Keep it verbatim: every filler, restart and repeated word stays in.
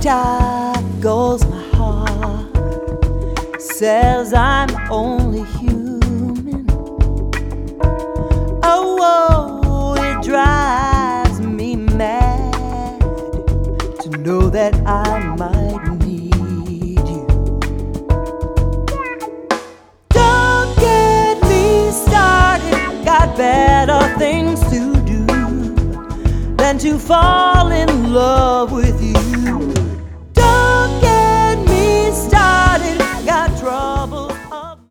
tackles my heart, says I'm only human. Oh, it drives me mad to know that I might need you. Don't get me started, got better things to do than to fall in love with you.